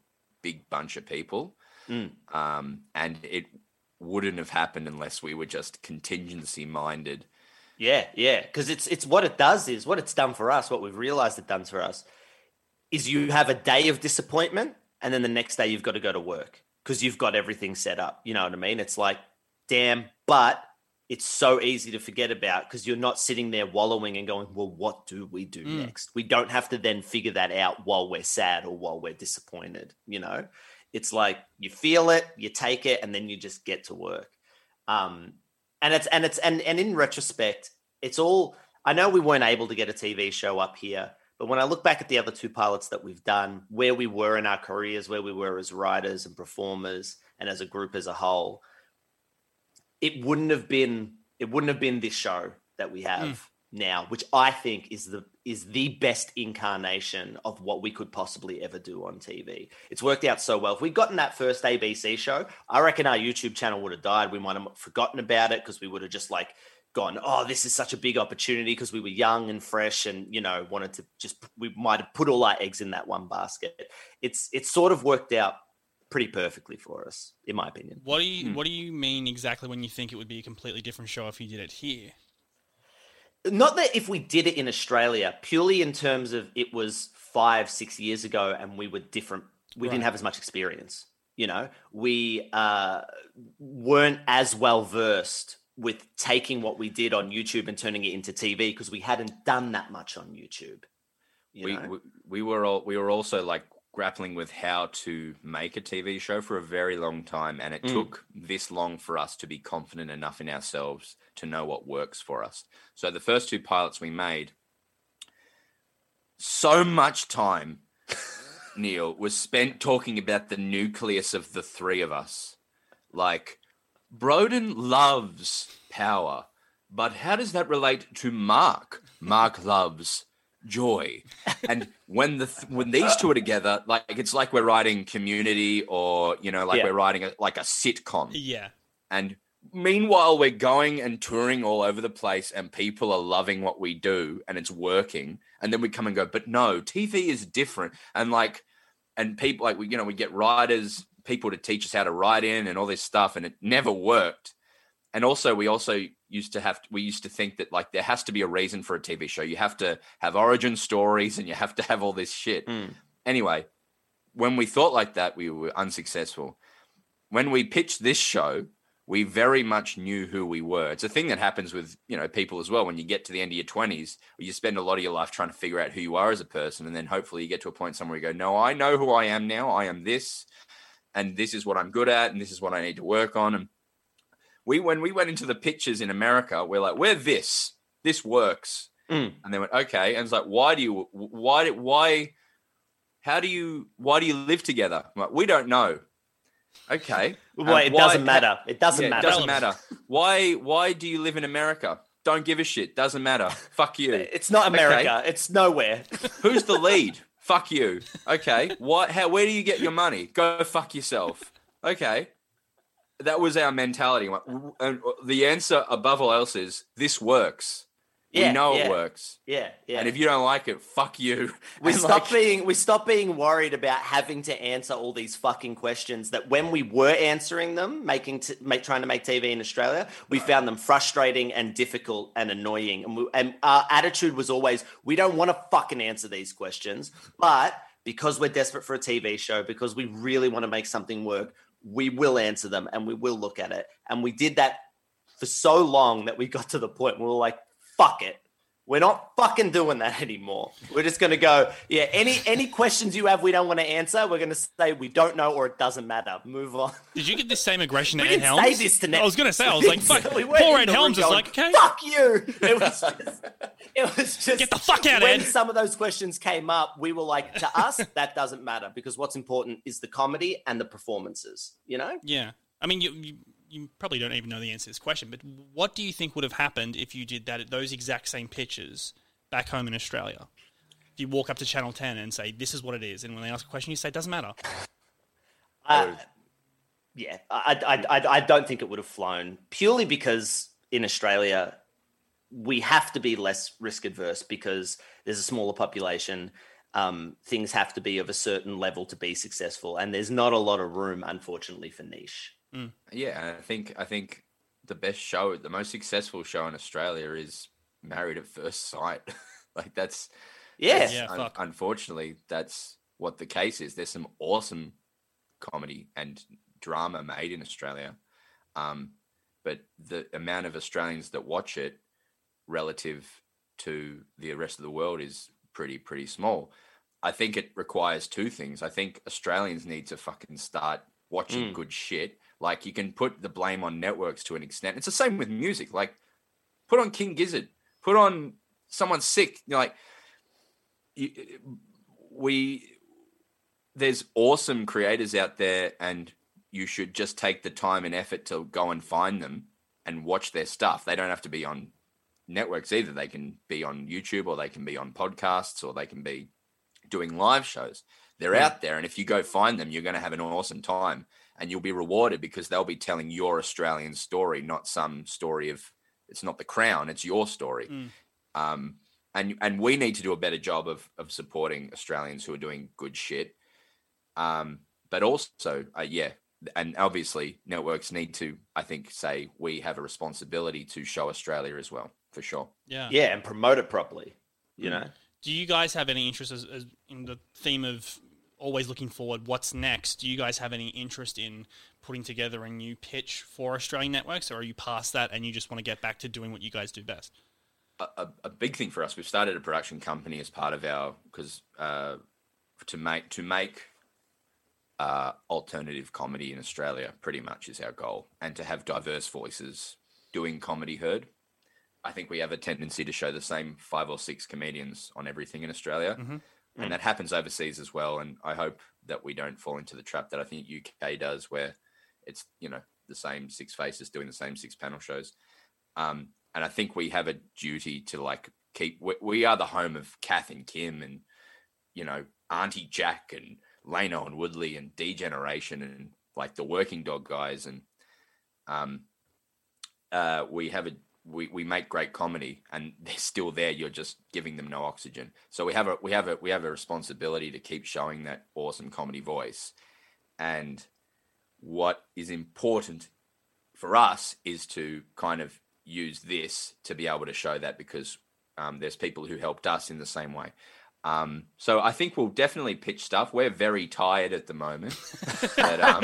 S2: big bunch of people.
S3: Mm.
S2: Um, and it wouldn't have happened unless we were just contingency minded.
S3: Yeah, yeah. Because it's it's what it does is what it's done for us, what we've realized it done for us is you have a day of disappointment and then the next day you've got to go to work because you've got everything set up. You know what I mean? It's like, damn, but it's so easy to forget about because you're not sitting there wallowing and going, well, what do we do
S1: Mm.
S3: next? We don't have to then figure that out while we're sad or while we're disappointed, you know? It's like you feel it, you take it, and then you just get to work. Um, and it's and it's and and in retrospect, it's all I know we weren't able to get a T V show up here, but when I look back at the other two pilots that we've done, where we were in our careers, where we were as writers and performers and as a group as a whole, it wouldn't have been it wouldn't have been this show that we have
S1: Mm.
S3: now, which I think is the is the best incarnation of what we could possibly ever do on T V. It's worked out so well. If we'd gotten that first A B C show, I reckon our YouTube channel would have died. We might have forgotten about it because we would have just like gone, oh, this is such a big opportunity because we were young and fresh and, you know, wanted to just, we might have put all our eggs in that one basket. It's, it's sort of worked out pretty perfectly for us, in my opinion.
S1: What do you
S2: Hmm.
S1: What do you mean exactly when you think it would be a completely different show if you did it here?
S3: Not that if we did it in Australia, purely in terms of it was five, six years ago and we were different. We
S1: Right.
S3: didn't have as much experience. You know, we uh, weren't as well versed with taking what we did on YouTube and turning it into T V because we hadn't done that much on YouTube. You
S2: We,
S3: know?
S2: we we were all, we were also like grappling with how to make a T V show for a very long time, and it
S3: Mm.
S2: took this long for us to be confident enough in ourselves to know what works for us. So the first two pilots we made, so much time, Neil, was spent talking about the nucleus of the three of us. Like, Broden loves power, but how does that relate to Mark? Mark loves joy. And when the th- when these two are together, like it's like we're writing Community, or you know, like
S3: Yeah.
S2: we're writing a, like a sitcom.
S1: Yeah.
S2: And meanwhile, we're going and touring all over the place, and people are loving what we do, and it's working. And then we come and go, but no, T V is different. And like, and people like we, you know, we get writers, people to teach us how to write in and all this stuff, and it never worked. And also, we also used to have, we used to think that like there has to be a reason for a T V show. You have to have origin stories, and you have to have all this shit.
S3: Mm.
S2: Anyway, when we thought like that, we were unsuccessful. When we pitched this show, we very much knew who we were. It's a thing that happens with, you know, people as well. When you get to the end of your twenties, you spend a lot of your life trying to figure out who you are as a person. And then hopefully you get to a point somewhere you go, no, I know who I am now. I am this, and this is what I'm good at, and this is what I need to work on. And we, when we went into the pitches in America, we're like, we're this, this works.
S3: Mm.
S2: And they went, okay. And it's like, why do you, why, why, how do you, why do you live together? I'm like, we don't know. Okay.
S3: Well,
S2: Um,
S3: it
S2: why-
S3: doesn't matter. It doesn't
S2: yeah,
S3: matter.
S2: It doesn't matter. Why, why do you live in America? Don't give a shit. Doesn't matter. Fuck you.
S3: It's not America. It's nowhere.
S2: Who's the lead? Fuck you. Okay. What, how, where do you get your money? Go fuck yourself. Okay. That was our mentality. And the answer above all else is this works.
S3: Yeah,
S2: we know
S3: yeah.
S2: it works.
S3: Yeah, yeah.
S2: And if you don't like it, fuck you.
S3: We
S2: And,
S3: stopped
S2: like,
S3: being we stopped being worried about having to answer all these fucking questions that when we were answering them, making t- make, trying to make T V in Australia, we found them frustrating and difficult and annoying. And, we, and our attitude was always, we don't want to fucking answer these questions, but because we're desperate for a T V show, because we really want to make something work, we will answer them and we will look at it. And we did that for so long that we got to the point where we were like, fuck it. We're not fucking doing that anymore. We're just going to go, yeah, any any questions you have we don't want to answer, we're going to say we don't know or it doesn't matter. Move on.
S1: Did you get the same aggression
S3: We
S1: at Ed
S3: didn't
S1: Helms?
S3: say this to Net-
S1: I was going to say, I was like, fuck,
S3: We went
S1: poor
S3: in
S1: Ed
S3: the room
S1: Helms is
S3: going,
S1: like, okay,
S3: fuck you. It was just, it was just
S1: get the fuck out,
S3: when
S1: Ed.
S3: some of those questions came up, we were like, to us, that doesn't matter because what's important is the comedy and the performances, you know?
S1: Yeah. I mean, you, you you probably don't even know the answer to this question, but what do you think would have happened if you did that at those exact same pitches back home in Australia? If you walk up to Channel ten and say, this is what it is, and when they ask a question, you say, it doesn't matter.
S3: Uh, yeah, I, I, I, I don't think it would have flown purely because in Australia, we have to be less risk adverse because there's a smaller population. um, things have to be of a certain level to be successful, and there's not a lot of room, unfortunately, for niche.
S1: Mm.
S2: Yeah, I think I think the best show, the most successful show in Australia is Married at First Sight. Like that's
S3: Yeah,
S2: that's
S1: Yeah,
S2: un-
S1: fuck.
S2: unfortunately, that's what the case is. There's some awesome comedy and drama made in Australia, um, but the amount of Australians that watch it relative to the rest of the world is pretty pretty small. I think it requires two things. I think Australians need to fucking start watching
S3: Mm.
S2: good shit. Like you can put the blame on networks to an extent. It's the same with music. Like put on King Gizzard, put on someone sick. You're like you, we there's awesome creators out there, and you should just take the time and effort to go and find them and watch their stuff. They don't have to be on networks either. They can be on YouTube, or they can be on podcasts, or they can be doing live shows. They're
S3: Mm.
S2: out there, and if you go find them, you're going to have an awesome time, and you'll be rewarded because they'll be telling your Australian story, not some story of, it's not the Crown, it's your story.
S1: Mm.
S2: Um, and and we need to do a better job of of supporting Australians who are doing good shit. Um, but also, uh, yeah, and obviously networks need to, I think, say we have a responsibility to show Australia as well, for sure.
S1: Yeah.
S3: yeah, and promote it properly. You
S2: Mm.
S3: know,
S1: Do you guys have any interest as, as in the theme of always looking forward? What's next? Do you guys have any interest in putting together a new pitch for Australian networks, or are you past that and you just want to get back to doing what you guys do best?
S2: A, a, a big thing for us, we've started a production company as part of our, because uh, to make to make uh, alternative comedy in Australia pretty much is our goal, and to have diverse voices doing comedy heard. I think we have a tendency to show the same five or six comedians on everything in Australia,
S1: Mhm.
S2: and that happens overseas as well. And I hope that we don't fall into the trap that I think U K does, where it's, you know, the same six faces doing the same six panel shows. Um, and I think we have a duty to like keep. We, we are the home of Kath and Kim, and you know, Auntie Jack and Leno and Woodley and D-Generation and like the Working Dog guys, and um, uh, we have a we, we make great comedy, and they're still there. You're just giving them no oxygen. So we have a we have a we have a responsibility to keep showing that awesome comedy voice. And what is important for us is to kind of use this to be able to show that, because um, there's people who helped us in the same way. Um, so I think we'll definitely pitch stuff. We're very tired at the moment, but, um,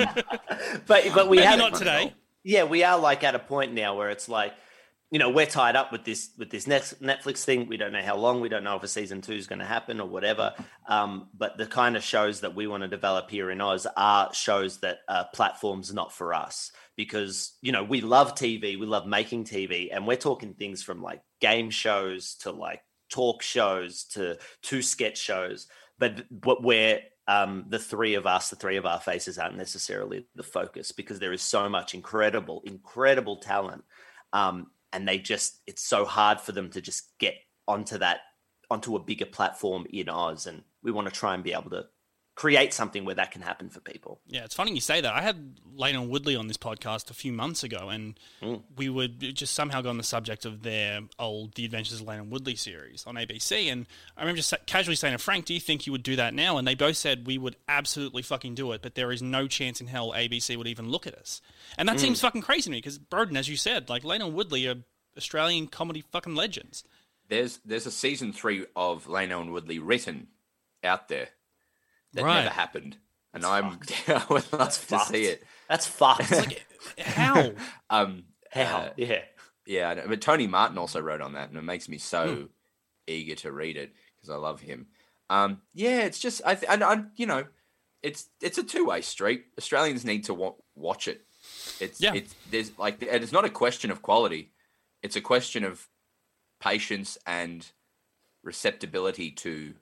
S3: but but we
S1: Maybe
S3: have
S1: not today.
S3: Yeah, we are like at a point now where it's like, you know, we're tied up with this with this next Netflix thing. We don't know how long. We don't know if a season two is going to happen or whatever. Um, but the kind of shows that we want to develop here in Oz are shows that are platforms not for us, because, you know, we love T V. We love making T V, and we're talking things from like game shows to like talk shows to to sketch shows. But what we're um, the three of us, the three of our faces aren't necessarily the focus, because there is so much incredible, incredible talent. Um, and they just, it's so hard for them to just get onto that, onto a bigger platform in Oz. And we want to try and be able to create something where that can happen for people.
S1: Yeah, it's funny you say that. I had Leno Woodley on this podcast a few months ago, and
S3: Mm.
S1: we would just somehow go on the subject of their old The Adventures of Leno Woodley series on A B C. And I remember just sa- casually saying to Frank, do you think you would do that now? And they both said we would absolutely fucking do it, but there is no chance in hell A B C would even look at us. And that
S3: Mm.
S1: seems fucking crazy to me, because Broden, as you said, like Leno Woodley are Australian comedy fucking legends.
S2: there's there's a season three of Leno and Woodley written out there that
S1: Right.
S2: never happened, and
S3: That's
S2: I'm
S3: fucked.
S2: I would love
S3: That's
S2: to
S3: fucked.
S2: see it.
S3: That's fucked.
S1: It's like, how?
S2: Um,
S3: How?
S2: uh,
S3: yeah.
S2: yeah, I know, but Tony Martin also wrote on that, and it makes me so
S1: Hmm.
S2: eager to read it because I love him. Um, yeah, it's just I, th- and I, you know, it's it's a two way street. Australians need to wa- watch it. It's
S1: Yeah.
S2: it's there's like and it's not a question of quality. It's a question of patience and receptibility to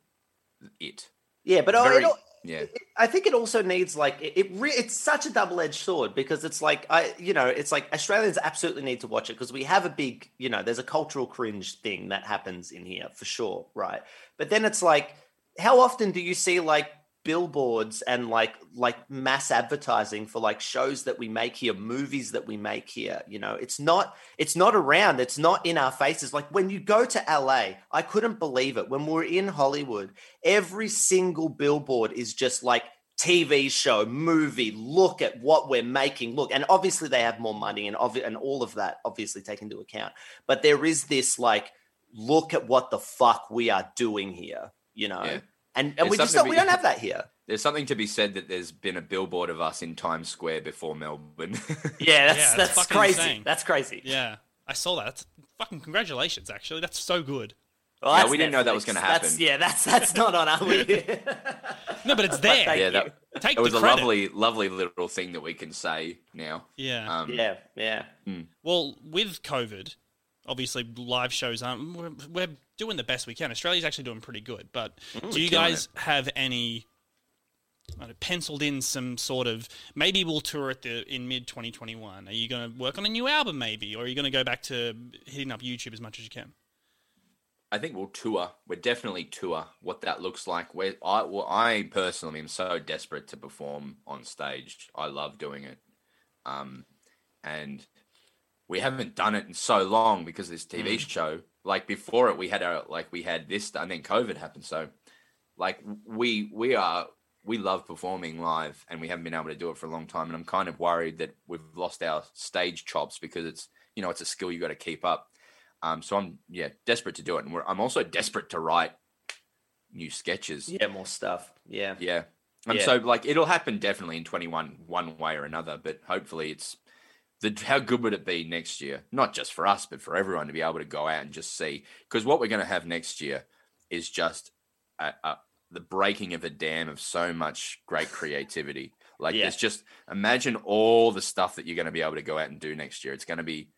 S2: it.
S3: Yeah, but oh,
S2: Very-
S3: it, al-
S2: Yeah,
S3: it- I think it also needs like it. it re- it's such a double edged sword, because it's like I, you know, it's like Australians absolutely need to watch it, because we have a big, you know, there's a cultural cringe thing that happens in here for sure, right? But then it's like, how often do you see like billboards and like like mass advertising for like shows that we make here, movies that we make here. You know, it's not it's not around. It's not in our faces. Like when you go to L A, I couldn't believe it. When we're in Hollywood, every single billboard is just like T V show, movie, look at what we're making. Look, and obviously they have more money and obvi- and all of that obviously taken into account. But there is this like, look at what the fuck we are doing here, you know?
S2: Yeah.
S3: And and
S2: There's
S3: we just
S2: something
S3: don't, we
S2: to be-
S3: don't have that here.
S2: There's something to be said that there's been a billboard of us in Times Square before Melbourne.
S3: Yeah, that's
S1: Yeah, it's
S3: that's
S1: fucking
S3: crazy.
S1: insane.
S3: That's crazy.
S1: Yeah, I saw that. That's fucking congratulations, actually. That's so good.
S3: Well,
S2: Yeah,
S3: that's
S2: we didn't know that was
S3: Netflix.
S2: gonna
S3: That's-
S2: happen.
S3: yeah, that's that's not on our list.
S1: No, but it's there.
S3: thank
S2: yeah,
S3: you.
S2: that,
S1: Take
S2: it was
S1: the
S2: a
S1: credit.
S2: lovely, lovely little thing that we can say now.
S1: Yeah.
S2: Um,
S3: Yeah, yeah.
S1: Well, with COVID, obviously live shows aren't. We're, we're doing the best we can. Australia's actually doing pretty good. But do you
S2: killing
S1: guys have any I don't know, penciled in some sort of maybe we'll tour at the in mid twenty twenty-one? Are you going to work on a new album maybe, or are you going to go back to hitting up YouTube as much as you can?
S2: I think we'll tour. We're definitely tour. What that looks like. Where I, well, I personally am so desperate to perform on stage. I love doing it, um, and we haven't done it in so long because of this T V show. Like before it, we had our like we had this, and then COVID happened. So, like we we are we love performing live, and we haven't been able to do it for a long time. And I'm kind of worried that we've lost our stage chops because it's you know it's a skill you got to keep up. Um, so I'm yeah desperate to do it, and we're, I'm also desperate to write new sketches.
S3: Yeah, more stuff. Yeah.
S2: Yeah, and
S3: Yeah.
S2: so like it'll happen definitely in twenty-one, one way or another. But hopefully, it's the how good would it be next year? Not just for us, but for everyone to be able to go out and just see. Because what we're going to have next year is just a, a, the breaking of a dam of so much great creativity. Like
S3: Yeah.
S2: it's just imagine all the stuff that you're going to be able to go out and do next year. It's going to be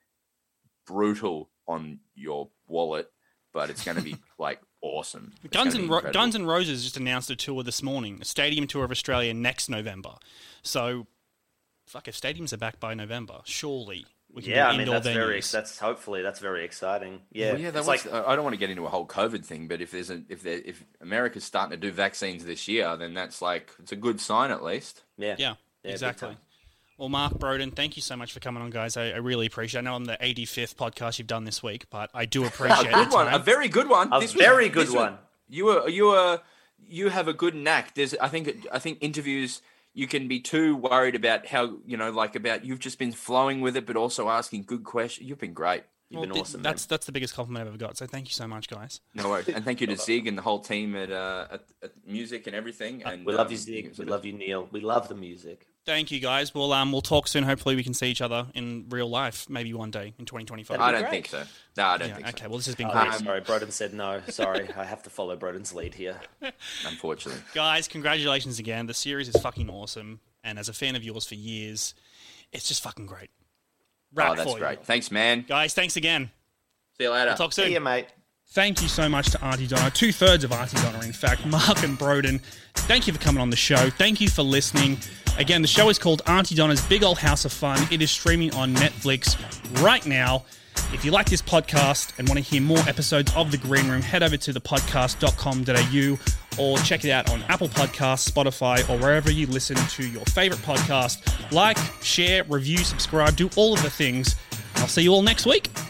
S2: brutal on your wallet, but it's going to be like awesome. It's
S1: Guns
S2: gonna
S1: and
S2: be
S1: Ro-
S2: incredible.
S1: Guns and Roses just announced a tour this morning, a stadium tour of Australia next November. So, fuck, if stadiums are back by November, surely we can
S3: Yeah,
S1: do
S3: I mean
S1: indoor
S3: that's
S1: venues.
S3: very that's hopefully that's very exciting. Yeah,
S2: Well, yeah, that
S3: it's
S2: was,
S3: like
S2: I don't want to get into a whole COVID thing, but if there's a, if there, if America's starting to do vaccines this year, then that's like it's a good sign at least.
S3: yeah,
S1: Yeah,
S3: big
S1: exactly.
S3: time.
S1: Well, Mark Broden, thank you so much for coming on, guys. I, I really appreciate it. I know I'm the eighty-fifth podcast you've done this week, but I do
S2: A
S1: appreciate
S2: good
S1: the
S2: one,
S1: time.
S2: a very good one.
S3: A
S2: This
S3: very good
S2: this was-
S3: one.
S2: You were you were you have a good knack. There's I think I think interviews you can be too worried about how you know like about you've just been flowing with it, but also asking good questions. You've been great.
S3: You've
S1: Well,
S3: been
S1: th-
S3: awesome.
S1: That's that's the biggest compliment I've ever got. So thank you so much, guys.
S2: No worries, and thank you to Zig and the whole team at uh at, at music and everything. And
S3: we love
S2: um,
S3: you, Zig. We
S2: so
S3: love you, Neil. We love the music.
S1: Thank you, guys. Well, um, we'll talk soon. Hopefully, we can see each other in real life, maybe one day in twenty twenty-five.
S2: I
S3: That'd be
S2: don't
S3: great.
S2: think so. No, I don't
S1: Yeah,
S2: think
S1: okay.
S2: so.
S1: Well, this has been
S3: Oh,
S1: great.
S3: sorry, Broden said no. Sorry, I have to follow Broden's lead here.
S2: Unfortunately.
S1: Guys, congratulations again. The series is fucking awesome. And as a fan of yours for years, it's just fucking great. Rap
S2: Oh, that's
S1: for you.
S2: great. Thanks, man.
S1: Guys, thanks again.
S2: See you later.
S1: We'll talk soon.
S3: See you, mate.
S1: Thank you so much to Auntie Donna, two-thirds of Auntie Donna, in fact, Mark and Broden. Thank you for coming on the show. Thank you for listening. Again, the show is called Auntie Donna's Big Ol' House of Fun. It is streaming on Netflix right now. If you like this podcast and want to hear more episodes of The Green Room, head over to the podcast dot com dot a u or check it out on Apple Podcasts, Spotify, or wherever you listen to your favorite podcast. Like, share, review, subscribe, do all of the things. I'll see you all next week.